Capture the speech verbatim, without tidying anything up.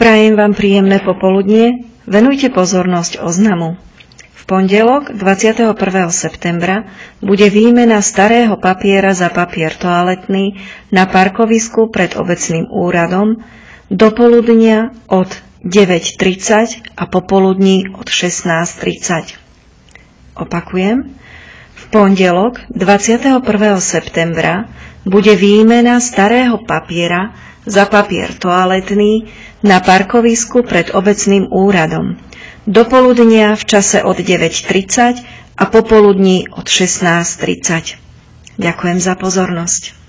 Prajem vám príjemné popoludnie, venujte pozornosť oznamu. V pondelok dvadsiateho prvého septembra bude výmena starého papiera za papier toaletný na parkovisku pred obecným úradom do poludnia od deväť tridsať a popoludní od šestnásť tridsať. Opakujem, v pondelok dvadsiateho prvého septembra bude výmena starého papiera za papier toaletný na parkovisku pred obecným úradom. Do poludnia v čase od deväť tridsať a popoludní od šestnásť tridsať. Ďakujem za pozornosť.